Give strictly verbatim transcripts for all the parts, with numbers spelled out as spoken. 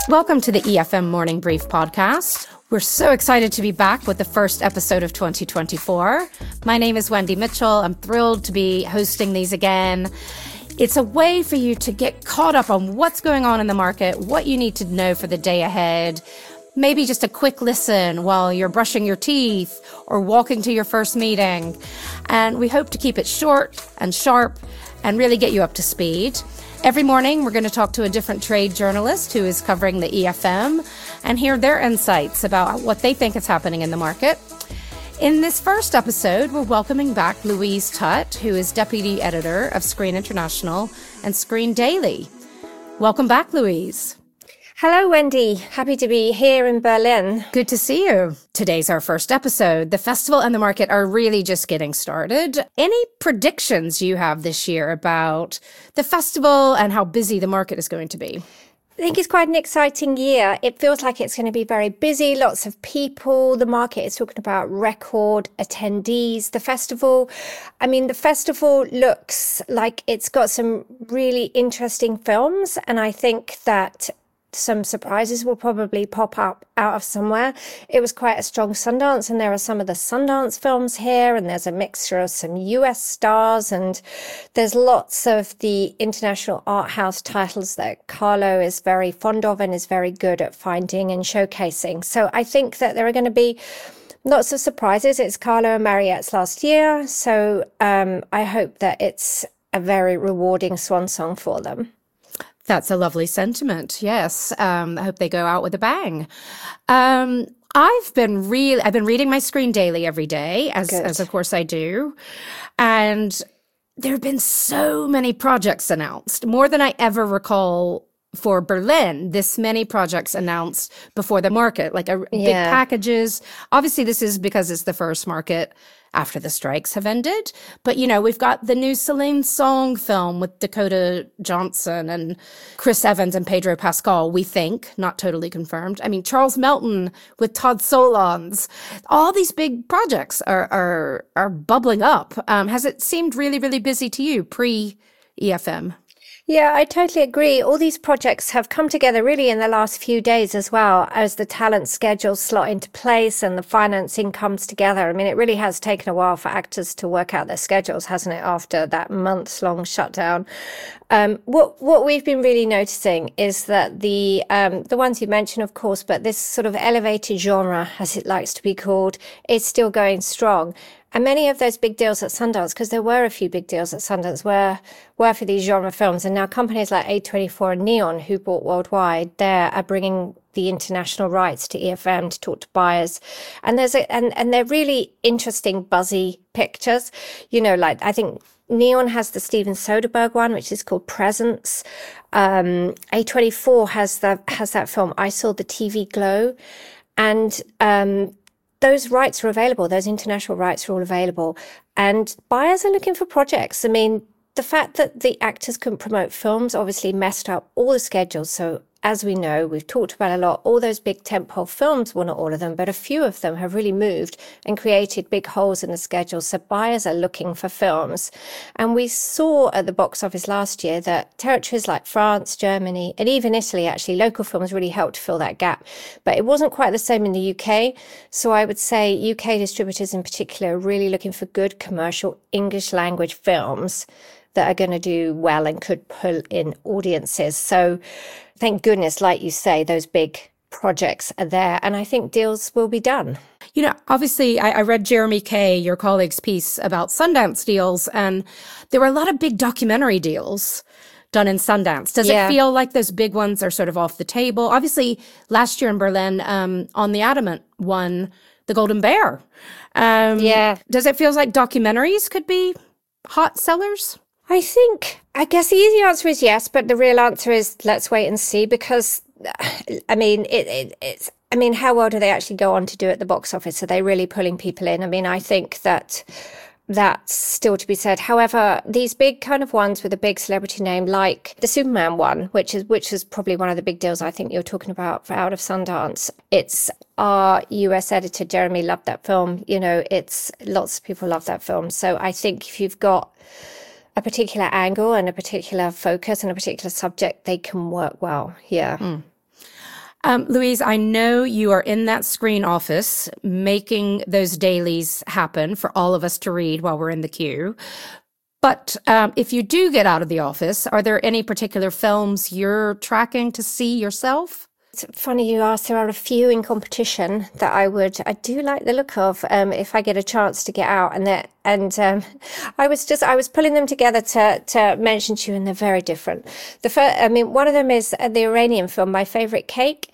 Welcome to the E F M Morning Brief podcast. We're so excited to be back with the first episode of twenty twenty-four. My name is Wendy Mitchell. I'm thrilled to be hosting these again. It's a way for you to get caught up on what's going on in the market, what you need to know for the day ahead, maybe just a quick listen while you're brushing your teeth or walking to your first meeting. And we hope to keep it short and sharp and really get you up to speed. Every morning, we're going to talk to a different trade journalist who is covering the E F M and hear their insights about what they think is happening in the market. In this first episode, we're welcoming back Louise Tutt, who is deputy editor of Screen International and Screen Daily. Welcome back, Louise. Hello, Wendy. Happy to be here in Berlin. Good to see you. Today's our first episode. The festival and the market are really just getting started. Any predictions you have this year about the festival and how busy the market is going to be? I think it's quite an exciting year. It feels like it's going to be very busy, lots of people. The market is talking about record attendees. The festival, I mean, the festival looks like it's got some really interesting films, and I think that some surprises will probably pop up out of somewhere. It was quite a strong Sundance, and there are some of the Sundance films here, and there's a mixture of some U S stars, and there's lots of the international art house titles that Carlo is very fond of and is very good at finding and showcasing. So I think that there are going to be lots of surprises. It's Carlo and Mariette's last year, so um, I hope that it's a very rewarding swan song for them. That's a lovely sentiment. Yes. Um, I hope they go out with a bang. Um, I've been really, I've been reading my Screen Daily every day, as, as of course I do. And there have been so many projects announced, more than I ever recall for Berlin, this many projects announced before the market, like a, yeah. big packages. Obviously, this is because it's the first market after the strikes have ended. But, you know, we've got the new Celine Song film with Dakota Johnson and Chris Evans and Pedro Pascal, we think, not totally confirmed. I mean, Charles Melton with Todd Solondz. All these big projects are are, are bubbling up. Um, has it seemed really, really busy to you pre-E F M? Yeah, I totally agree. All these projects have come together really in the last few days as well, as the talent schedules slot into place and the financing comes together. I mean, it really has taken a while for actors to work out their schedules, hasn't it, after that months-long shutdown? Um, what what we've been really noticing is that the um, the ones you mentioned, of course, but this sort of elevated genre, as it likes to be called, is still going strong. And many of those big deals at Sundance, because there were a few big deals at Sundance, were were for these genre films. And now companies like A twenty-four and Neon, who bought worldwide, there are bringing the international rights to E F M to talk to buyers. And there's a, and, and they're really interesting, buzzy pictures. You know, like I think Neon has the Steven Soderbergh one, which is called Presence. Um, A twenty-four has the has that film I Saw the T V Glow, and um, those rights are available. Those international rights are all available. And buyers are looking for projects. I mean, the fact that the actors couldn't promote films obviously messed up all the schedules. So as we know, we've talked about a lot, all those big tentpole films, well, not all of them, but a few of them have really moved and created big holes in the schedule. So buyers are looking for films. And we saw at the box office last year that territories like France, Germany, and even Italy, actually, local films really helped to fill that gap. But it wasn't quite the same in the U K. So I would say U K distributors in particular are really looking for good commercial English language films that are going to do well and could pull in audiences. So thank goodness, like you say, those big projects are there, and I think deals will be done. You know, obviously, I, I read Jeremy Kay, your colleague's piece about Sundance deals, and there were a lot of big documentary deals done in Sundance. Does yeah. it feel like those big ones are sort of off the table? Obviously, last year in Berlin, um, On the Adamant won the Golden Bear. Um, yeah. Does it feel like documentaries could be hot sellers? I think, I guess the easy answer is yes, but the real answer is let's wait and see, because, I mean, it, it, it's, I mean, how well do they actually go on to do at the box office? Are they really pulling people in? I mean, I think that that's still to be said. However, these big kind of ones with a big celebrity name, like the Superman one, which is which is probably one of the big deals I think you're talking about for out of Sundance. It's our U S editor, Jeremy, loved that film. You know, it's lots of people love that film. So I think if you've got a particular angle and a particular focus and a particular subject, they can work well. Yeah. Mm. Um, Louise, I know you are in that screen office making those dailies happen for all of us to read while we're in the queue. But um, if you do get out of the office, are there any particular films you're tracking to see yourself? It's funny you ask. There are a few in competition that I would, I do like the look of um, if I get a chance to get out. And that, and um, I was just, I was pulling them together to to mention to you, and they're very different. The first, I mean, one of them is the Iranian film, My Favorite Cake,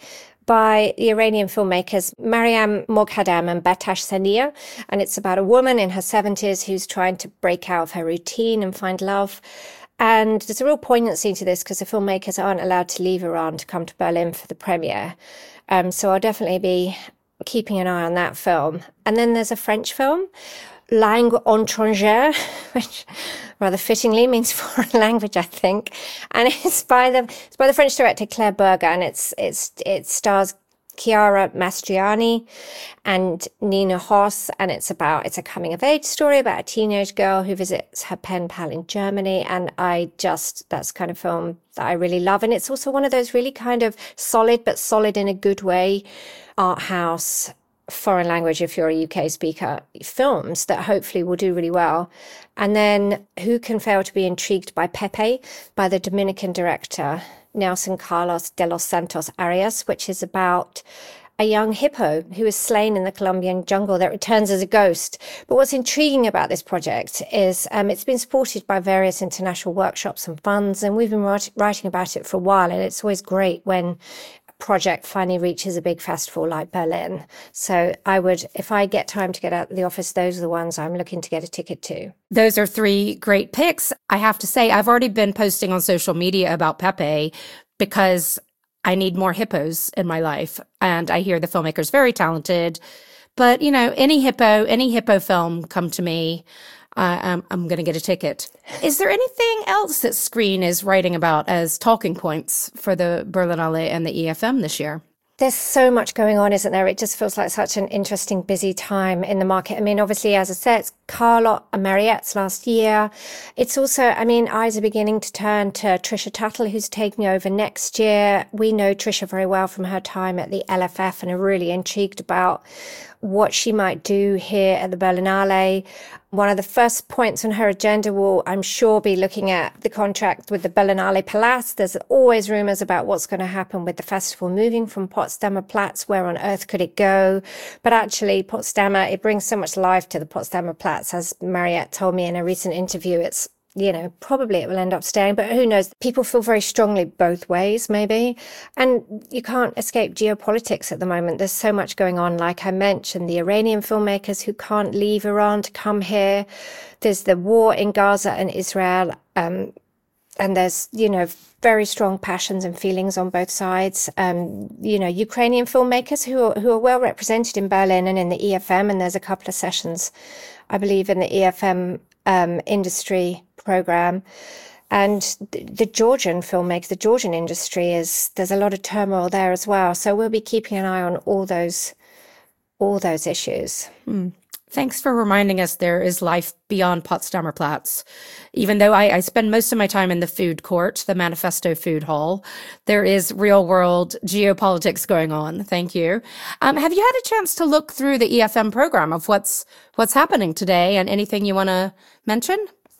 by the Iranian filmmakers Mariam Moghadam and Batash Sania. And it's about a woman in her seventies who's trying to break out of her routine and find love. And there's a real poignancy to this because the filmmakers aren't allowed to leave Iran to come to Berlin for the premiere. Um, so I'll definitely be keeping an eye on that film. And then there's a French film, Langue étrangère, which rather fittingly means foreign language, I think. And it's by the it's by the French director Claire Berger, and it's it's it stars Chiara Mastroianni and Nina Hoss, and it's about it's a coming of age story about a teenage girl who visits her pen pal in Germany. And I just that's the kind of film that I really love. And it's also one of those really kind of solid, but solid in a good way, art house, foreign language, if you're a U K speaker, films that hopefully will do really well. And then who can fail to be intrigued by Pepe, by the Dominican director Nelson Carlos de los Santos Arias, which is about a young hippo who is slain in the Colombian jungle that returns as a ghost. But what's intriguing about this project is um, it's been supported by various international workshops and funds, and we've been write- writing about it for a while, and it's always great when project finally reaches a big festival like Berlin. So I would, if I get time to get out of the office, those are the ones I'm looking to get a ticket to. Those are three great picks. I have to say, I've already been posting on social media about Pepe because I need more hippos in my life. And I hear the filmmaker's very talented. But, you know, any hippo, any hippo film come to me, uh, I'm, I'm going to get a ticket. Is there anything else that Screen is writing about as talking points for the Berlinale and the E F M this year? There's so much going on, isn't there? It just feels like such an interesting, busy time in the market. I mean, obviously, as I said, it's Carlotte and Mariette's last year. It's also, I mean, eyes are beginning to turn to Trisha Tuttle, who's taking over next year. We know Trisha very well from her time at the L F F and are really intrigued about what she might do here at the Berlinale. One of the first points on her agenda will, I'm sure, be looking at the contract with the Berlinale Palace. There's always rumors about what's going to happen with the festival moving from Potsdamer Platz. Where on earth could it go? But actually, Potsdamer, it brings so much life to the Potsdamer Platz. As Mariette told me in a recent interview, it's, you know, probably it will end up staying, but who knows? People feel very strongly both ways, maybe. And you can't escape geopolitics at the moment. There's so much going on. Like I mentioned, the Iranian filmmakers who can't leave Iran to come here. There's the war in Gaza and Israel. Um, and there's, you know, very strong passions and feelings on both sides. Um, you know, Ukrainian filmmakers who are, who are well represented in Berlin and in the E F M. And there's a couple of sessions, I believe, in the E F M um, industry program. And the, the Georgian filmmakers, the Georgian industry is, there's a lot of turmoil there as well. So we'll be keeping an eye on all those, all those issues. Mm. Thanks for reminding us there is life beyond Potsdamer Platz. Even though I, I spend most of my time in the food court, the Manifesto Food Hall, there is real world geopolitics going on. Thank you. Um, have you had a chance to look through the E F M program of what's what's happening today and anything you want to mention?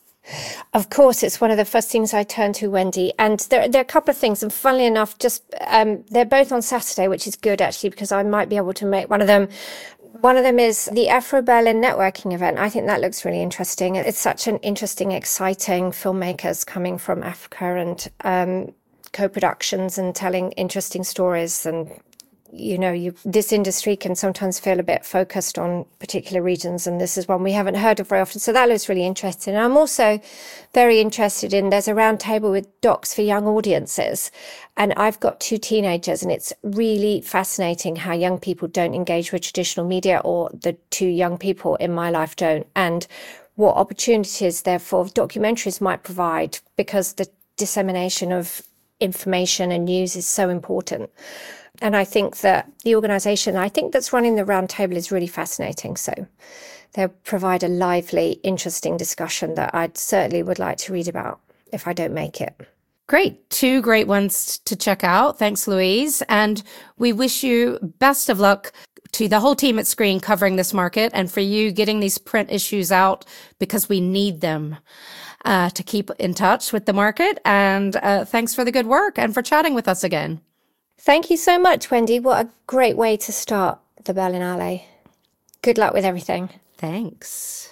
Of course, it's one of the first things I turn to, Wendy. And there, there are a couple of things. And funnily enough, just um, they're both on Saturday, which is good, actually, because I might be able to make one of them. One of them is the Afro Berlin networking event. I think that looks really interesting. It's such an interesting, exciting filmmakers coming from Africa and um, co-productions and telling interesting stories. And you know, you, this industry can sometimes feel a bit focused on particular regions, and this is one we haven't heard of very often. So that looks really interesting. And I'm also very interested in, there's a round table with docs for young audiences. And I've got two teenagers, and it's really fascinating how young people don't engage with traditional media, or the two young people in my life don't, and what opportunities, therefore, documentaries might provide, because the dissemination of information and news is so important. And I think that the organisation, I think that's running the roundtable is really fascinating. So they'll provide a lively, interesting discussion that I certainly would like to read about if I don't make it. Great. Two great ones to check out. Thanks, Louise. And we wish you best of luck to the whole team at Screen covering this market and for you getting these print issues out because we need them uh, to keep in touch with the market. And uh, thanks for the good work and for chatting with us again. Thank you so much, Wendy. What a great way to start the Berlinale. Good luck with everything. Thanks.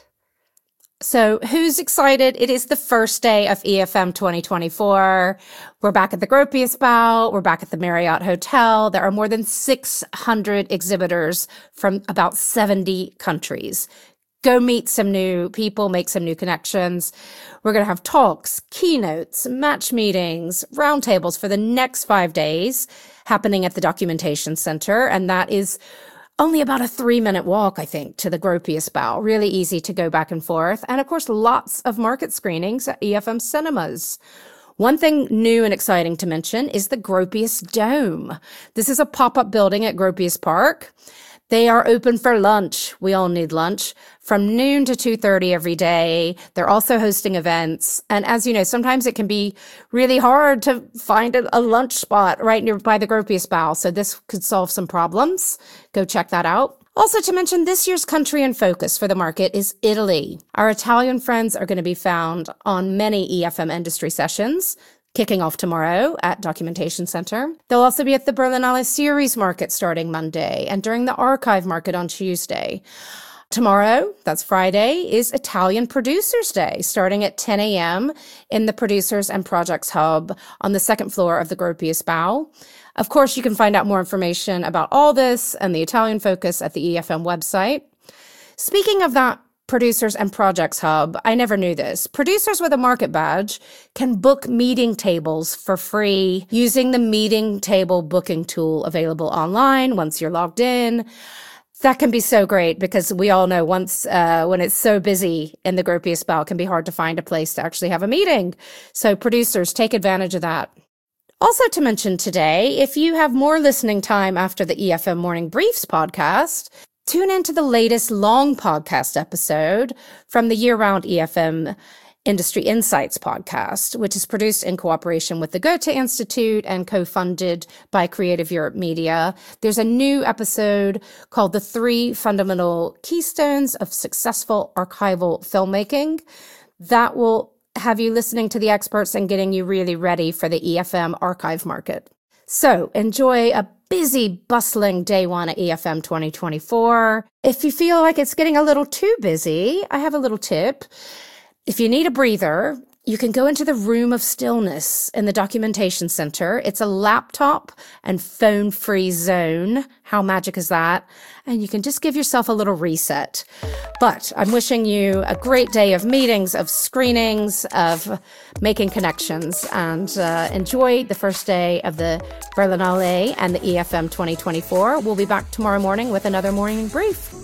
So who's excited? It is the first day of E F M twenty twenty-four. We're back at the Gropiusbau. We're back at the Marriott Hotel. There are more than six hundred exhibitors from about seventy countries. Go meet some new people, make some new connections. We're going to have talks, keynotes, match meetings, roundtables for the next five days happening at the Documentation Center. And that is only about a three-minute walk, I think, to the Gropiusbau. Really easy to go back and forth. And, of course, lots of market screenings at E F M cinemas. One thing new and exciting to mention is the Gropius Dome. This is a pop-up building at Gropius Park. They are open for lunch. We all need lunch from noon to two thirty every day. They're also hosting events. And as you know, sometimes it can be really hard to find a, a lunch spot right nearby the Gropiusbau. So this could solve some problems. Go check that out. Also to mention, this year's country in focus for the market is Italy. Our Italian friends are going to be found on many E F M industry sessions, kicking off tomorrow at Documentation Center. They'll also be at the Berlinale Series Market starting Monday and during the Archive Market on Tuesday. Tomorrow, that's Friday, is Italian Producers Day, starting at ten a.m. in the Producers and Projects Hub on the second floor of the Gropiusbau. Of course, you can find out more information about all this and the Italian focus at the E F M website. Speaking of that Producers and Projects Hub, I never knew this. Producers with a market badge can book meeting tables for free using the meeting table booking tool available online once you're logged in. That can be so great because we all know once uh, when it's so busy in the Gropiusbau, it can be hard to find a place to actually have a meeting. So producers, take advantage of that. Also to mention today, if you have more listening time after the E F M Morning Briefs podcast, tune into the latest long podcast episode from the year-round E F M Industry Insights podcast, which is produced in cooperation with the Goethe Institute and co-funded by Creative Europe Media. There's a new episode called The Three Fundamental Keystones of Successful Archival Filmmaking. That will have you listening to the experts and getting you really ready for the E F M archive market. So enjoy a busy, bustling day one at E F M twenty twenty-four. If you feel like it's getting a little too busy, I have a little tip. If you need a breather, you can go into the Room of Stillness in the Documentation Center. It's a laptop and phone-free zone. How magic is that? And you can just give yourself a little reset. But I'm wishing you a great day of meetings, of screenings, of making connections, and uh, enjoy the first day of the Berlinale and the E F M twenty twenty-four. We'll be back tomorrow morning with another morning brief.